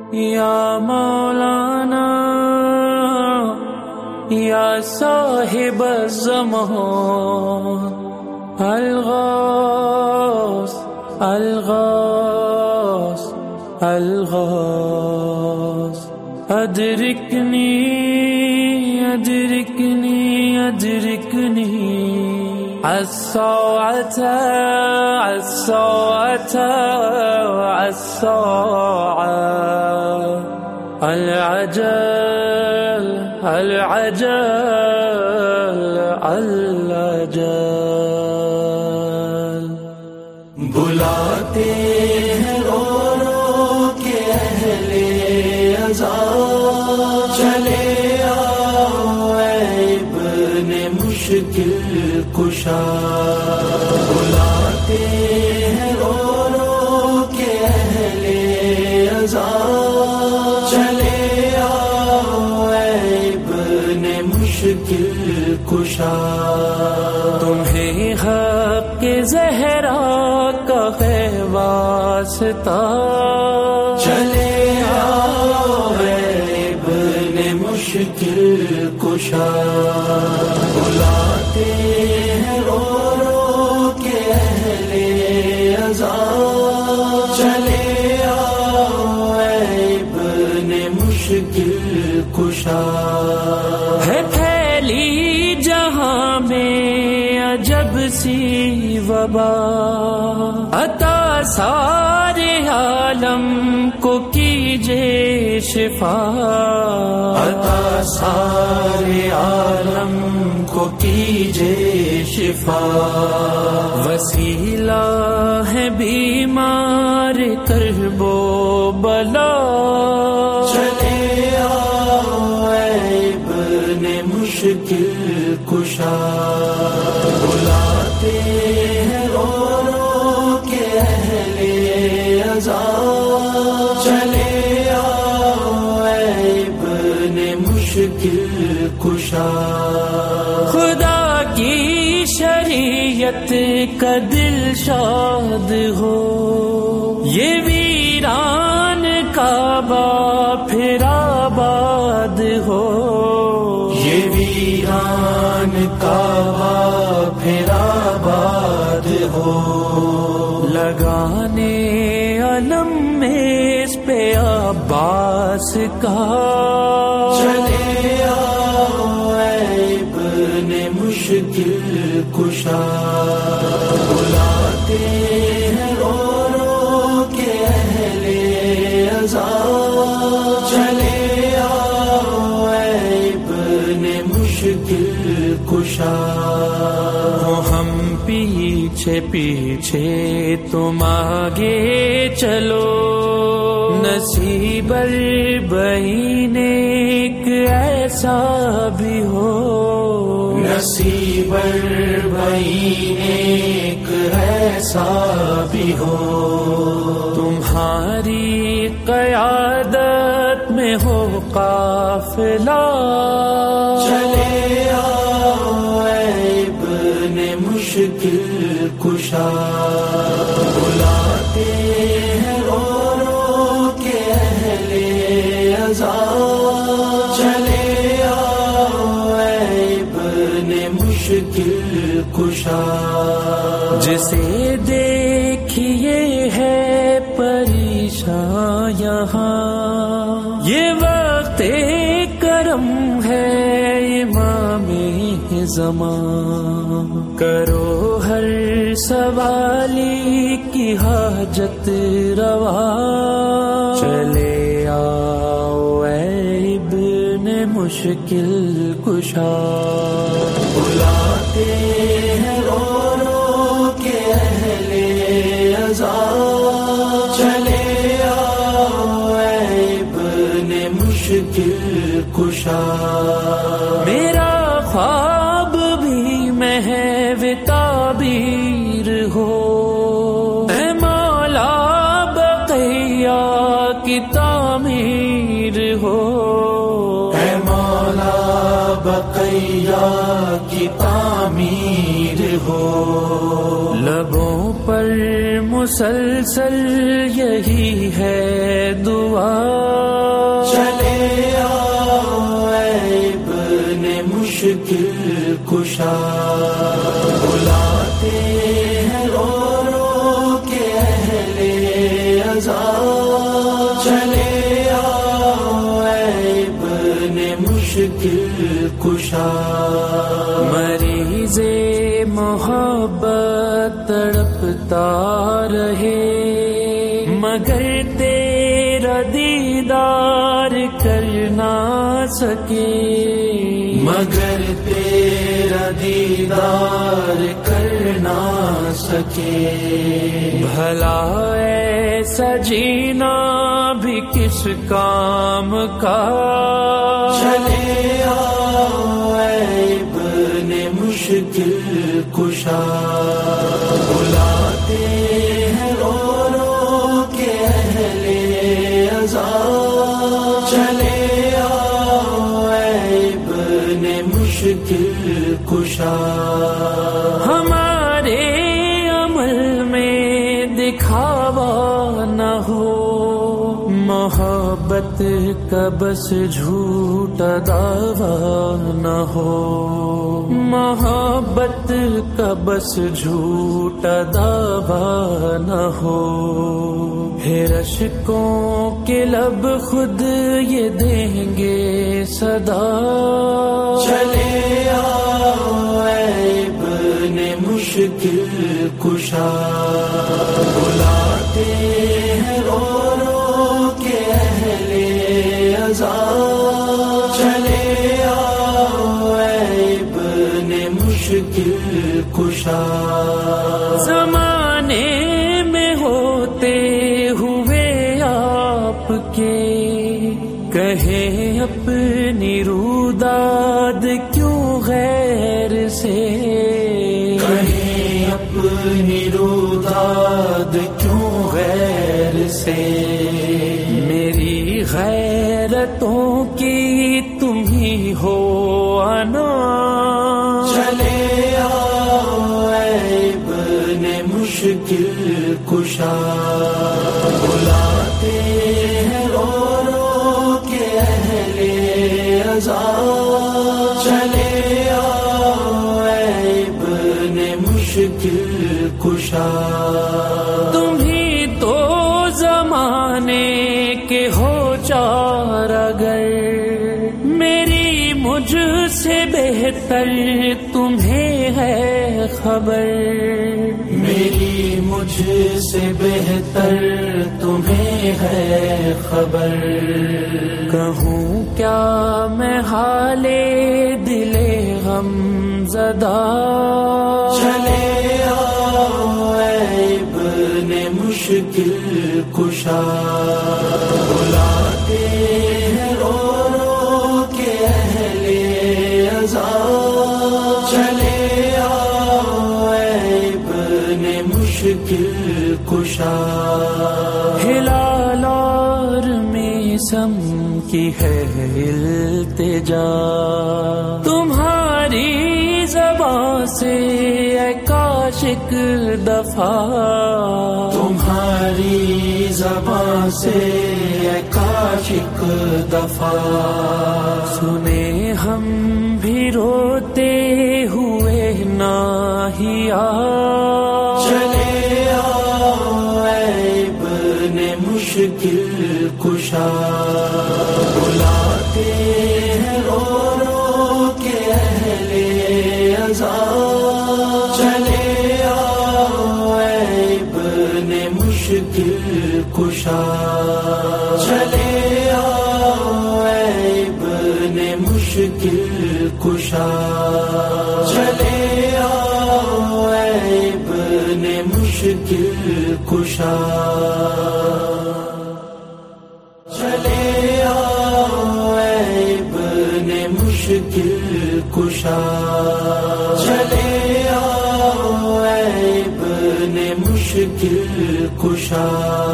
یا مولانا یا صاحب الزمان الغوث الغوث الغوث ادرکنی ادرکنی ادرکنی الساعة الساعة الساعة العجل العجل العجل بلاتے ہیں رو رو کے اہل عذاب چلے آؤ اے ابن مشکل کشا بلاتے ہیں رو رو کے اہل عذاب چلے آؤ اے ابن مشکل کشا تمہیں حق کے زہرا کا ہے واسطہ چلے آؤ اے ابن مشکل کشا بلاتے ہیں رو رو کے اہل عذاب چلے آؤ اے ابن مشکل کشا ہے پھیلی جہاں میں عجب سی وبا عطا سارے عالم کو کیجے شفا عطا سارے عالم کو کیجے شفا وسیلہ ہے بیمار کرب و بلا چلے آؤ اے ابن مشکل کشا بلاتے ہیں رو رو کے اہل عذاب چلے آؤ اے ابن مشکل کشا خدا کی شریعت کا دل شاد ہو یہ ویران کعبہ پھر آباد ہو یہ ویران کعبہ پھر آباد ہو لگانے علم میں اس پہ عباس کا چلے آؤ اے ابن مشکل کشا بلاتے ہیں رو رو کے اہل عذاب چلے آؤ اے ابن مشکل کشا ہم پیچھے پیچھے تم آگے چلو نصیب البعین ایک ایسا بھی ہو نصیب البعین ایک ایسا بھی ہو تمہاری قیادت میں ہو قافلہ چلے آؤ اے ابن مشکل کشا بلاتے ہیں رو رو کے اہل عذاب چلے آؤ اے ابن مشکل کشا جسے دیکھیے ہے پریشان یہاں یہ وقت کرم ہے امام زمان کرو ہر سوالی کی حاجت روا چلے آؤ اے ابن مشکل کشا بلاتے ہیں رو رو کے اہل عذاب چلے آؤ اے ابن مشکل کشا میرا خواب بھی محو تعبیر ہو اے مولا بقیہ کی تعمیر ہو اے مولا بقیہ کی تعمیر ہو. لبوں پر مسلسل یہی ہے دعا. چلے آؤ اے ابن مشکل کشا. بلاتے ہیں رو رو کے اہل عذاب. چلے آؤ اے ابن مشکل کشا. مریض محبت تڑپتا رہے مگر تیرا دیدار کر نہ سکے. مگر تیرا دیدار کر نہ سکے. بھلا ایسا جینا بھی کس کام کا. چلے آؤ اے ابن مشکل کشا. بلاتے ہیں رو رو کے اہل عذاب. چلے آؤ اے ابن مشکل کشا. ہمارے عمل میں دکھاوا نہ ہو. محبت کا بس جھوٹا دعویٰ نہ ہو. محبت کا بس جھوٹا دعویٰ نہ ہو. ہے اشکوں کے لب خود یہ دیں گے صدا. چلے آؤ اے ابن مشکل کشا. بلاتے ہیں رو رو کے اہل عذاب. چلے آؤ اے ابن مشکل کشا. زمانے میں ہوتے ہوئے آپ کے کہیں اپنی روداد کیوں غیر سے. کہیں اپنی روداد کیوں غیر سے. میری غیرتوں کی تم ہی ہو انا. چلے آؤ اے ابن مشکل کشا. بلاتے ہیں رو رو کے اہل عذاب. چلے آؤ اے ابن مشکل کشا. تم ہی تو زمانے کے ہو چار اگر میری مجھ سے بہتر تمہیں ہے خبر. میری مجھ سے بہتر تمہیں ہے خبر. کہوں کیا میں حال دل غم زدہ. چلے آؤ اے ابن مشکل کشا. بلاتے ہیں رو رو کے اہل عذاب. چلے آؤ اے ابن مشکل کشا. ہلال اور میسم کی ہے التجا. تمہاری زبان سے اے کاشک دفعہ. تمہاری زبان سے اے کاشک دفعہ. سنے ہم بھی روتے ہوئے ناہیا. چلے آؤ اے ابن مشکل کشا. بلاتے ہیں رو رو کے اہل عذاب. چلے آؤ اے ابن مشکل کشا. چلے آؤ اے ابن مشکل کشا. چلے آؤ اے ابن مشکل کشا. چلے آؤ اے ابن مشکل کشا. چلے آؤ اے ابن مشکل کشا.